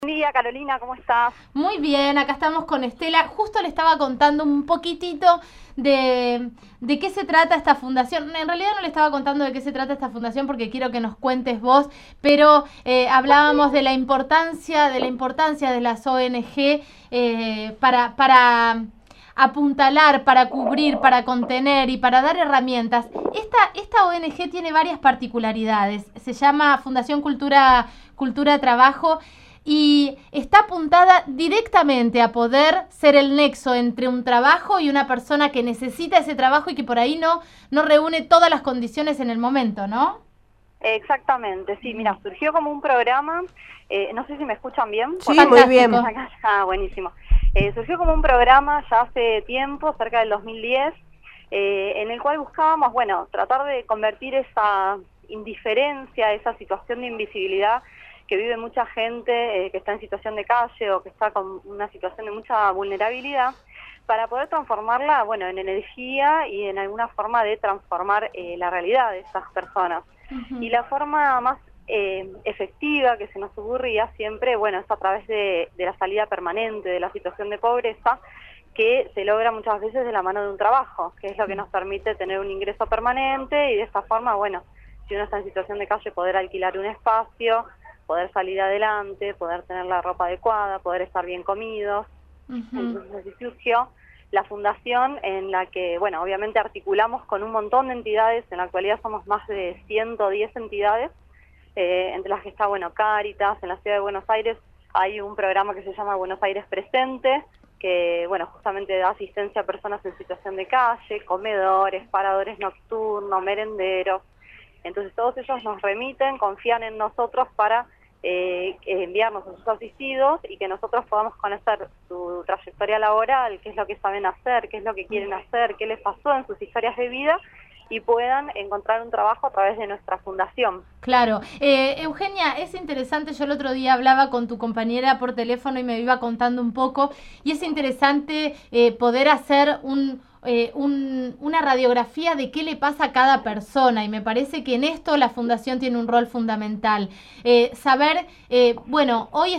Buen día, Carolina, ¿cómo estás? Muy bien, acá estamos con Estela. Justo le estaba contando un poquitito de qué se trata esta fundación. En realidad no le estaba contando de qué se trata esta fundación porque quiero que nos cuentes vos, pero hablábamos de la importancia de las ONG para apuntalar, para cubrir, para contener y para dar herramientas. Esta ONG tiene varias particularidades. Se llama Fundación Cultura Trabajo y está apuntada directamente a poder ser el nexo entre un trabajo y una persona que necesita ese trabajo y que por ahí no reúne todas las condiciones en el momento, ¿no? Exactamente, sí, mira, surgió como un programa, no sé si me escuchan bien. Sí, muy bien. Buenísimo. Surgió como un programa ya hace tiempo, cerca del 2010, en el cual buscábamos, bueno, tratar de convertir esa indiferencia, esa situación de invisibilidad que vive mucha gente que está en situación de calle o que está con una situación de mucha vulnerabilidad, para poder transformarla, bueno, en energía y en alguna forma de transformar la realidad de esas personas. Y la forma más efectiva que se nos ocurría siempre, bueno, es a través de la salida permanente de la situación de pobreza, que se logra muchas veces de la mano de un trabajo, que es lo que nos permite tener un ingreso permanente y de esta forma, bueno, si uno está en situación de calle, poder alquilar un espacio, poder salir adelante, poder tener la ropa adecuada, poder estar bien comidos. Entonces así surgió la fundación, en la que, bueno, obviamente articulamos con un montón de entidades. En la actualidad somos más de 110 entidades, entre las que está, bueno, Cáritas. En la ciudad de Buenos Aires hay un programa que se llama Buenos Aires Presente, que, bueno, justamente da asistencia a personas en situación de calle, comedores, paradores nocturnos, merenderos. Entonces todos ellos nos remiten, confían en nosotros para enviarnos a sus asistidos y que nosotros podamos conocer su trayectoria laboral, qué es lo que saben hacer, qué es lo que quieren hacer, qué les pasó en sus historias de vida, y puedan encontrar un trabajo a través de nuestra fundación. Claro. Eugenia, es interesante, yo el otro día hablaba con tu compañera por teléfono y me iba contando un poco, y es interesante poder hacer una radiografía de qué le pasa a cada persona, y me parece que en esto la fundación tiene un rol fundamental. Saber, bueno, hoy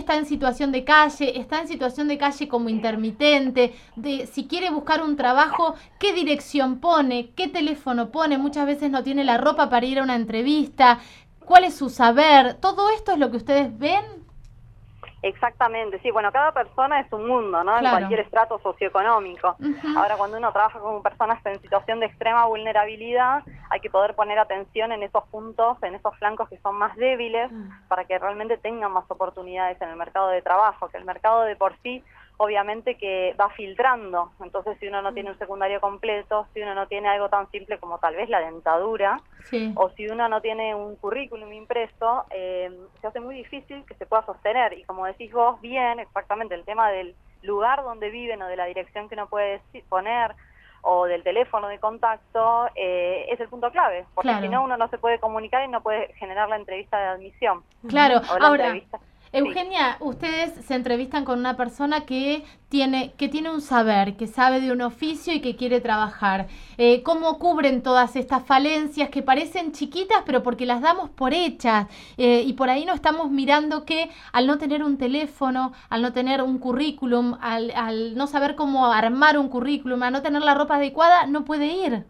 está en situación de calle como intermitente, de si quiere buscar un trabajo, qué dirección pone, qué teléfono pone, muchas veces no tiene la ropa para ir a una entrevista. ¿Cuál es su saber? ¿Todo esto es lo que ustedes ven? Exactamente, sí, bueno, cada persona es un mundo, ¿no? En Claro. cualquier estrato socioeconómico. Ahora, cuando uno trabaja con personas en situación de extrema vulnerabilidad, hay que poder poner atención en esos puntos, en esos flancos que son más débiles, para que realmente tengan más oportunidades en el mercado de trabajo, que el mercado de por sí, obviamente que va filtrando. Entonces, si uno no tiene un secundario completo, si uno no tiene algo tan simple como tal vez la dentadura, Sí. o si uno no tiene un currículum impreso, se hace muy difícil que se pueda sostener. Y como decís vos bien, exactamente, el tema del lugar donde viven o de la dirección que uno puede poner o del teléfono de contacto es el punto clave, porque Claro. si no, uno no se puede comunicar y no puede generar la entrevista de admisión. Claro. O la Ahora, entrevista. Eugenia, ustedes se entrevistan con una persona que tiene un saber, que sabe de un oficio y que quiere trabajar. ¿Cómo cubren todas estas falencias que parecen chiquitas, pero porque las damos por hechas? Y por ahí no estamos mirando que al no tener un teléfono, al no tener un currículum, al no saber cómo armar un currículum, al no tener la ropa adecuada, no puede ir.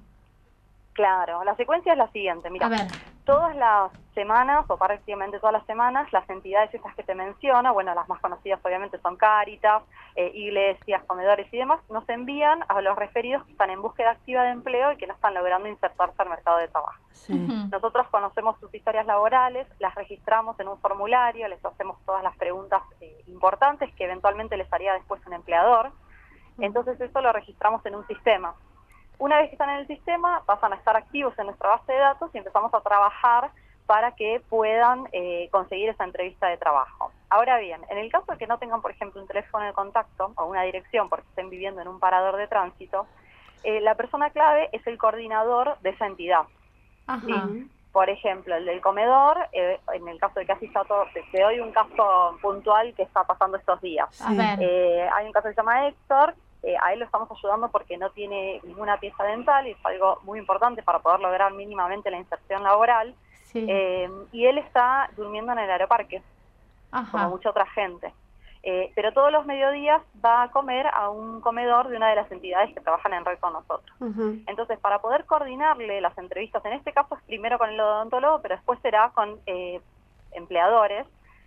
Claro, la secuencia es la siguiente, A mira, ver. todas las semanas, o prácticamente todas las semanas, las entidades estas que te menciono, bueno, las más conocidas obviamente son Cáritas, iglesias, comedores y demás, nos envían a los referidos que están en búsqueda activa de empleo y que no están logrando insertarse al mercado de trabajo. Sí. Nosotros conocemos sus historias laborales, las registramos en un formulario, les hacemos todas las preguntas importantes que eventualmente les haría después un empleador. Entonces eso lo registramos en un sistema. Una vez que están en el sistema, pasan a estar activos en nuestra base de datos y empezamos a trabajar para que puedan conseguir esa entrevista de trabajo. Ahora bien, en el caso de que no tengan, por ejemplo, un teléfono de contacto o una dirección porque estén viviendo en un parador de tránsito, la persona clave es el coordinador de esa entidad. Ajá. ¿Sí? Por ejemplo, el del comedor, en el caso de que así está todo, te doy un caso puntual que está pasando estos días. Sí. A ver. Hay un caso que se llama Héctor. A él lo estamos ayudando porque no tiene ninguna pieza dental y es algo muy importante para poder lograr mínimamente la inserción laboral. Sí. Y él está durmiendo en el aeroparque, como Ajá. mucha otra gente. pero todos los mediodías va a comer a un comedor de una de las entidades que trabajan en red con nosotros. Entonces, para poder coordinarle las entrevistas, en este caso es primero con el odontólogo, pero después será con empleadores,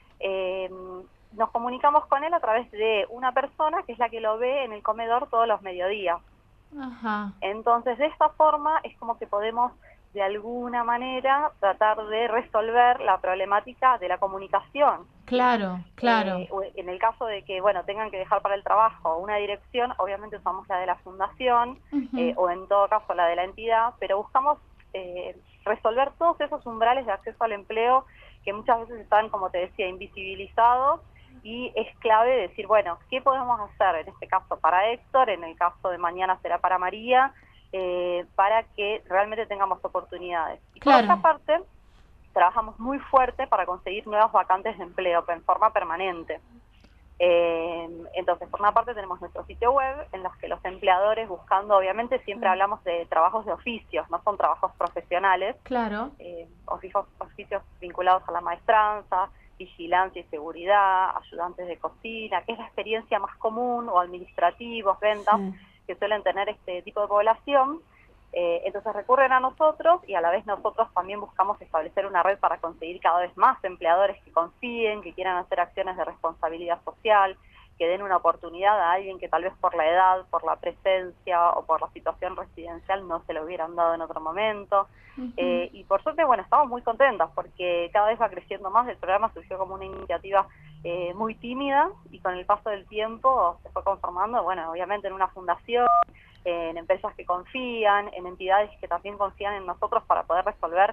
nos comunicamos con él a través de una persona que es la que lo ve en el comedor todos los mediodías. Ajá. Entonces, de esta forma es como que podemos de alguna manera tratar de resolver la problemática de la comunicación. Claro, claro. En el caso de que, bueno, tengan que dejar para el trabajo una dirección, obviamente usamos la de la fundación, o en todo caso la de la entidad, pero buscamos resolver todos esos umbrales de acceso al empleo que muchas veces están, como te decía, invisibilizados, y es clave decir, bueno, ¿qué podemos hacer en este caso para Héctor? En el caso de mañana será para María, para que realmente tengamos oportunidades. Y por otra parte, trabajamos muy fuerte para conseguir nuevas vacantes de empleo en forma permanente. Entonces, por una parte tenemos nuestro sitio web en los que los empleadores, buscando, obviamente siempre hablamos de trabajos de oficios, no son trabajos profesionales, claro, oficios vinculados a la maestranza, vigilancia y seguridad, ayudantes de cocina, que es la experiencia más común, o administrativos, ventas, que suelen tener este tipo de población. Entonces recurren a nosotros, y a la vez nosotros también buscamos establecer una red para conseguir cada vez más empleadores que confíen, que quieran hacer acciones de responsabilidad social, que den una oportunidad a alguien que tal vez por la edad, por la presencia o por la situación residencial no se lo hubieran dado en otro momento. Y por suerte, bueno, estamos muy contentas porque cada vez va creciendo más. El programa surgió como una iniciativa muy tímida, y con el paso del tiempo se fue conformando, bueno, obviamente en una fundación, en empresas que confían, en entidades que también confían en nosotros para poder resolver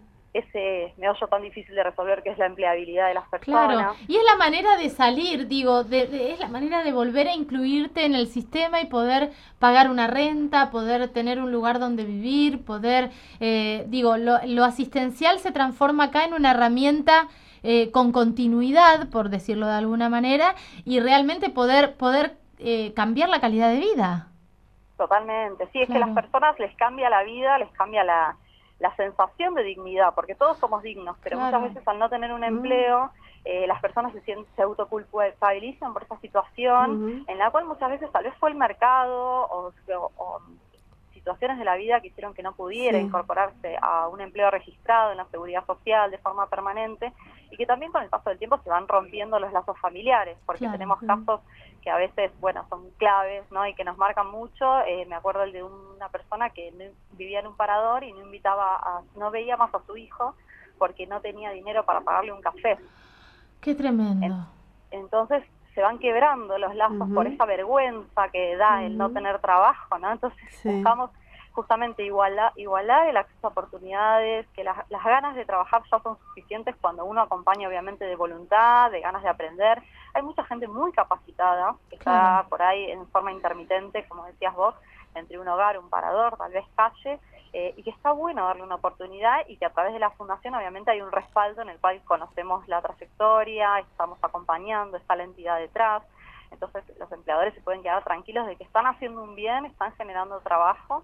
ese meollo tan difícil de resolver, que es la empleabilidad de las personas. Claro, y es la manera de salir, digo, es la manera de volver a incluirte en el sistema y poder pagar una renta, poder tener un lugar donde vivir, poder, digo, lo asistencial se transforma acá en una herramienta con continuidad, por decirlo de alguna manera, y realmente poder cambiar la calidad de vida. Totalmente, sí, es que a las personas les cambia la vida, les cambia la sensación de dignidad, porque todos somos dignos, pero muchas veces al no tener un empleo, las personas se autoculpabilizan por esa situación, en la cual muchas veces tal vez fue el mercado o situaciones de la vida que hicieron que no pudiera incorporarse a un empleo registrado en la seguridad social de forma permanente, y que también con el paso del tiempo se van rompiendo los lazos familiares, porque tenemos casos que a veces, bueno, son claves, ¿no? Y que nos marcan mucho. Me acuerdo el de una persona que vivía en un parador y no veía más a su hijo porque no tenía dinero para pagarle un café. ¡Qué tremendo! Entonces se van quebrando los lazos por esa vergüenza que da el no tener trabajo, ¿no? Entonces buscamos justamente igualar el acceso a oportunidades, que las ganas de trabajar ya son suficientes cuando uno acompaña, obviamente, de voluntad, de ganas de aprender. Hay mucha gente muy capacitada que está por ahí en forma intermitente, como decías vos, entre un hogar, un parador, tal vez calle, y que está bueno darle una oportunidad, y que a través de la fundación obviamente hay un respaldo en el cual conocemos la trayectoria, estamos acompañando, está la entidad detrás. Entonces los empleadores se pueden quedar tranquilos de que están haciendo un bien, están generando trabajo,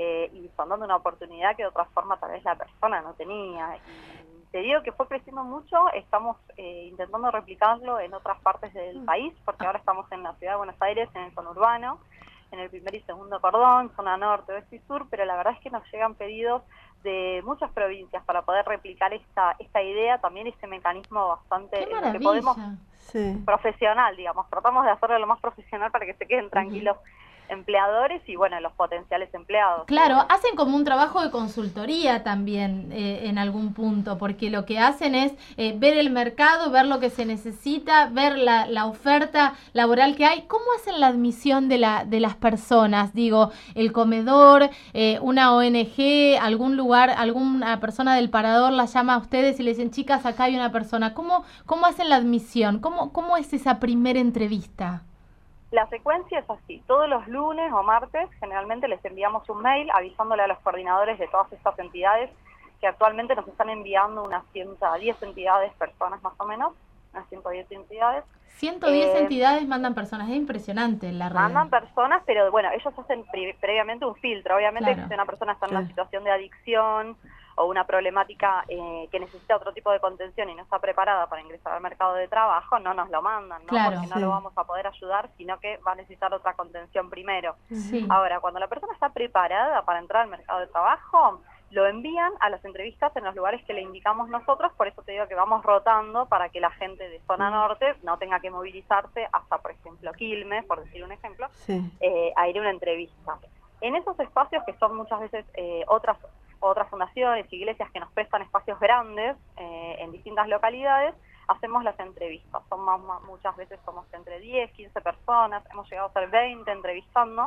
y están dando una oportunidad que de otra forma tal vez la persona no tenía. Y te digo que fue creciendo mucho, estamos intentando replicarlo en otras partes del país, porque ahora estamos en la ciudad de Buenos Aires, en el conurbano, en el primer y segundo cordón, zona norte, oeste y sur, pero la verdad es que nos llegan pedidos de muchas provincias para poder replicar esta idea, también este mecanismo bastante en el que podemos profesional, digamos, tratamos de hacerlo lo más profesional para que se queden tranquilos empleadores y, bueno, los potenciales empleados. Claro, hacen como un trabajo de consultoría también en algún punto, porque lo que hacen es ver el mercado, ver lo que se necesita, ver la oferta laboral que hay. ¿Cómo hacen la admisión de las personas? Digo, el comedor, una ONG, algún lugar, alguna persona del parador la llama a ustedes y le dicen, chicas, acá hay una persona. ¿Cómo hacen la admisión? ¿Cómo es esa primera entrevista? La secuencia es así: todos los lunes o martes generalmente les enviamos un mail avisándole a los coordinadores de todas estas entidades, que actualmente nos están enviando unas 110 entidades, personas más o menos, unas 110 entidades. 110 entidades mandan personas, es impresionante la red. Mandan personas, pero bueno, ellos hacen previamente un filtro. Obviamente Claro. que si una persona está en una situación de adicción o una problemática que necesita otro tipo de contención y no está preparada para ingresar al mercado de trabajo, no nos lo mandan, ¿no? Claro, Porque no lo vamos a poder ayudar, sino que va a necesitar otra contención primero. Sí. Ahora, cuando la persona está preparada para entrar al mercado de trabajo, lo envían a las entrevistas en los lugares que le indicamos nosotros, por eso te digo que vamos rotando para que la gente de zona norte no tenga que movilizarse hasta, por ejemplo, Quilmes, por decir un ejemplo, a ir a una entrevista. En esos espacios, que son muchas veces otras fundaciones, iglesias que nos prestan espacios grandes en distintas localidades, hacemos las entrevistas. Muchas veces somos entre 10, 15 personas, hemos llegado a ser 20 entrevistando.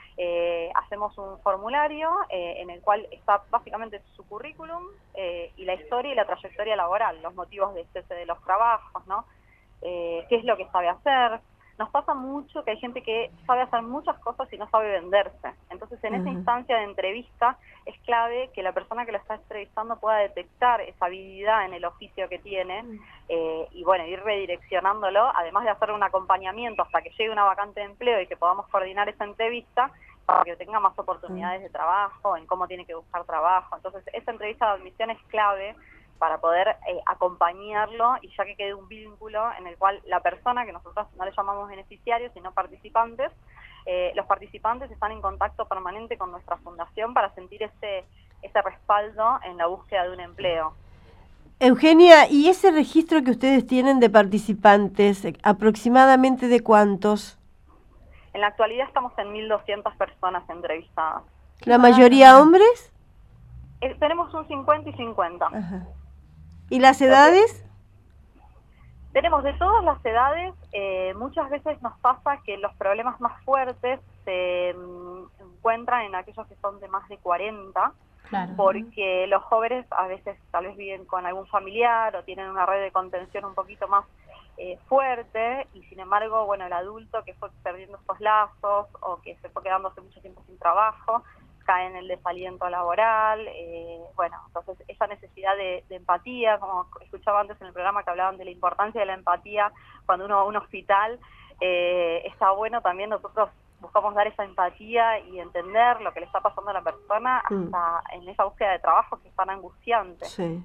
Hacemos un formulario en el cual está básicamente su currículum y la historia y la trayectoria laboral, los motivos de cese de los trabajos, ¿no? Qué es lo que sabe hacer. Nos pasa mucho que hay gente que sabe hacer muchas cosas y no sabe venderse. Entonces, en esa instancia de entrevista es clave que la persona que lo está entrevistando pueda detectar esa habilidad en el oficio que tiene y, bueno, ir redireccionándolo, además de hacer un acompañamiento hasta que llegue una vacante de empleo y que podamos coordinar esa entrevista para que tenga más oportunidades de trabajo, en cómo tiene que buscar trabajo. Entonces, esa entrevista de admisión es clave para poder acompañarlo y ya que quede un vínculo en el cual la persona, que nosotros no le llamamos beneficiarios, sino participantes, los participantes están en contacto permanente con nuestra fundación para sentir ese respaldo en la búsqueda de un empleo. Eugenia, ¿y ese registro que ustedes tienen de participantes, aproximadamente de cuántos? En la actualidad estamos en 1.200 personas entrevistadas. ¿La mayoría hombres? Tenemos un 50 y 50. Ajá. ¿Y las edades? Tenemos de todas las edades. Muchas veces nos pasa que los problemas más fuertes se encuentran en aquellos que son de más de 40, claro, porque los jóvenes a veces tal vez viven con algún familiar o tienen una red de contención un poquito más fuerte, y sin embargo, bueno, el adulto que fue perdiendo estos lazos o que se fue quedándose mucho tiempo sin trabajo, cae en el desaliento laboral, bueno, entonces esa necesidad de empatía, como escuchaba antes en el programa que hablaban de la importancia de la empatía cuando uno va a un hospital, está bueno también nosotros buscamos dar esa empatía y entender lo que le está pasando a la persona hasta en esa búsqueda de trabajo que es tan angustiante. Sí.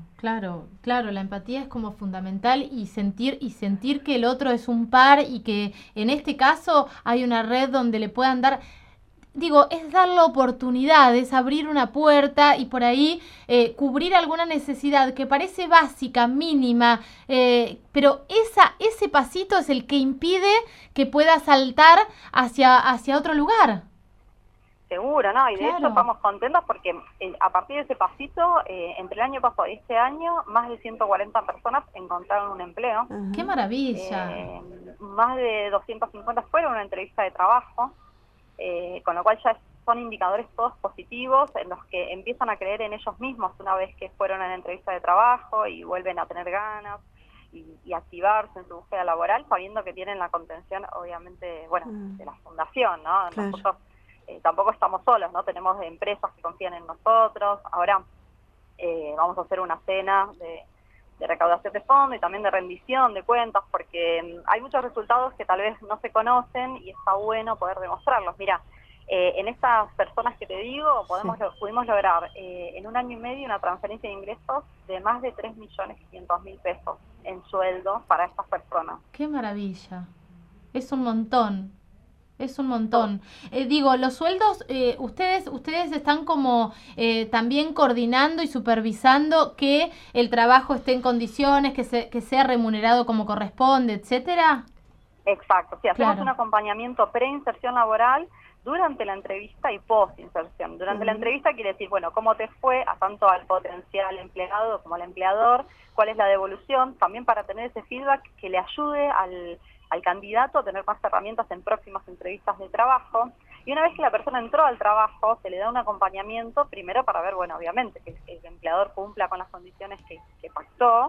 Claro, la empatía es como fundamental y sentir que el otro es un par y que en este caso hay una red donde le puedan dar... Digo, es dar la oportunidad, es abrir una puerta y por ahí cubrir alguna necesidad que parece básica, mínima, pero ese pasito es el que impide que pueda saltar hacia otro lugar. Seguro, ¿no? Y de hecho estamos contentos porque a partir de ese pasito, entre el año pasado y este año, más de 140 personas encontraron un empleo. ¡Qué maravilla! Más de 250 fueron a una entrevista de trabajo. Con lo cual ya son indicadores todos positivos en los que empiezan a creer en ellos mismos una vez que fueron a la entrevista de trabajo y vuelven a tener ganas y activarse en su búsqueda laboral, sabiendo que tienen la contención, obviamente, bueno, de la fundación, ¿no? Claro. Nosotros tampoco estamos solos, ¿no? Tenemos empresas que confían en nosotros. Ahora vamos a hacer una cena de recaudación de fondos y también de rendición de cuentas, porque hay muchos resultados que tal vez no se conocen y está bueno poder demostrarlos. Mira, en estas personas que te digo, pudimos lograr en un año y medio una transferencia de ingresos de más de 3.500.000 pesos en sueldo para estas personas. ¡Qué maravilla! Es un montón. Es un montón. Digo, los sueldos, ustedes están como también coordinando y supervisando que el trabajo esté en condiciones, que sea remunerado como corresponde, etcétera. Exacto, sí, hacemos un acompañamiento pre-inserción laboral durante la entrevista y post-inserción. Durante la entrevista quiere decir, bueno, cómo te fue a tanto al potencial empleado como al empleador, cuál es la devolución, también para tener ese feedback que le ayude al candidato a tener más herramientas en próximas entrevistas de trabajo. Y una vez que la persona entró al trabajo, se le da un acompañamiento, primero para ver, bueno, obviamente, que el empleador cumpla con las condiciones que pactó,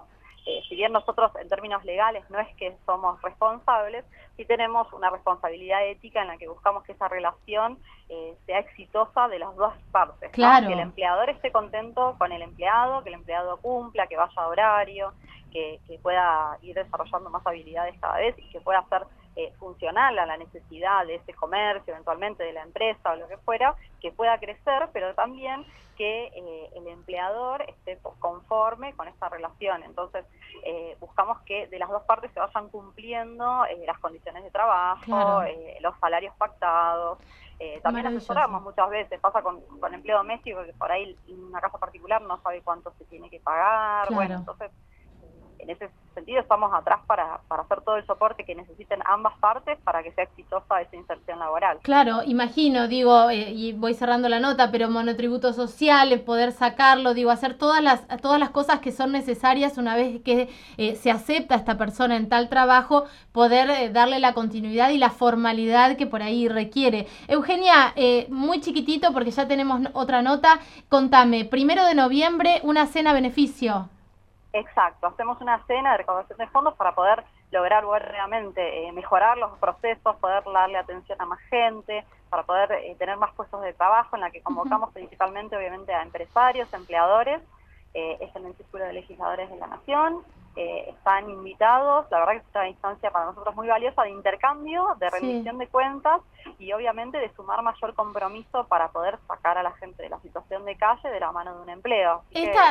si bien nosotros en términos legales no es que somos responsables, sí tenemos una responsabilidad ética en la que buscamos que esa relación sea exitosa de las dos partes, claro, ¿no? Que el empleador esté contento con el empleado, que el empleado cumpla, que vaya a horario, que pueda ir desarrollando más habilidades cada vez y que pueda ser funcional a la necesidad de ese comercio, eventualmente de la empresa o lo que fuera, que pueda crecer, pero también que el empleador esté conforme con esta relación. Entonces, buscamos que de las dos partes se vayan cumpliendo las condiciones de trabajo, claro, los salarios pactados. También asesoramos muchas veces, pasa con empleo doméstico, que por ahí una casa particular no sabe cuánto se tiene que pagar. Claro. Bueno, entonces, en ese sentido estamos atrás para hacer todo el soporte que necesiten ambas partes para que sea exitosa esa inserción laboral. Claro, imagino, digo, y voy cerrando la nota, pero monotributo social, poder sacarlo, digo, hacer todas las cosas que son necesarias una vez que se acepta a esta persona en tal trabajo, poder darle la continuidad y la formalidad que por ahí requiere. Eugenia, muy chiquitito porque ya tenemos otra nota, contame, 1 de noviembre, una cena beneficio. Exacto, hacemos una cena de recaudación de fondos para poder lograr realmente mejorar los procesos, poder darle atención a más gente, para poder tener más puestos de trabajo, en la que convocamos principalmente obviamente a empresarios, empleadores, es en el Círculo de Legisladores de la Nación, están invitados, la verdad que es una instancia para nosotros muy valiosa de intercambio, de rendición de cuentas y obviamente de sumar mayor compromiso para poder sacar a la gente de la situación de calle de la mano de un empleo.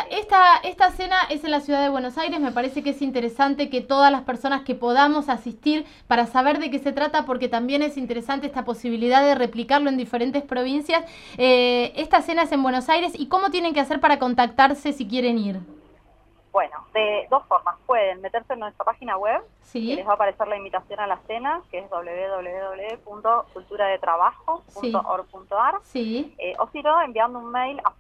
Esta cena es en la ciudad de Buenos Aires, me parece que es interesante que todas las personas que podamos asistir para saber de qué se trata, porque también es interesante esta posibilidad de replicarlo en diferentes provincias. Esta cena es en Buenos Aires, ¿y cómo tienen que hacer para contactarse si quieren ir? Bueno, de dos formas. Pueden meterse en nuestra página web, que les va a aparecer la invitación a la cena, que es www.culturadetrabajo.org.ar, o si no, enviando un mail a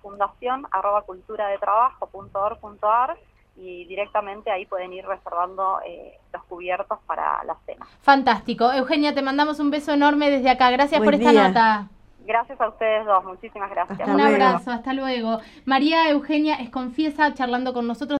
fundación@culturadetrabajo.org.ar y directamente ahí pueden ir reservando los cubiertos para la cena. Fantástico. Eugenia, te mandamos un beso enorme desde acá. Gracias por esta nota. Gracias a ustedes dos, muchísimas gracias. Un abrazo, hasta luego. María Eugenia Esconfiesa charlando con nosotros.